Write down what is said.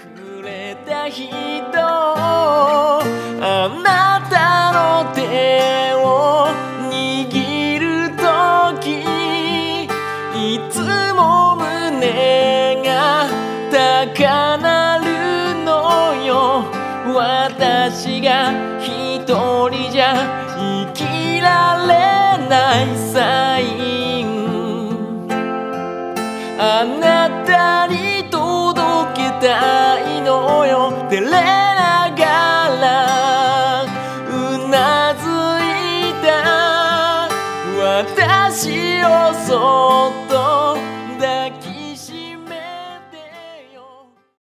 くれた人、あなたの手を握るとき、いつも胸が高鳴るのよ。私が一人じゃ生きられないサイン、あなたに届けたいのよ。照れながらうなずいた私をそっ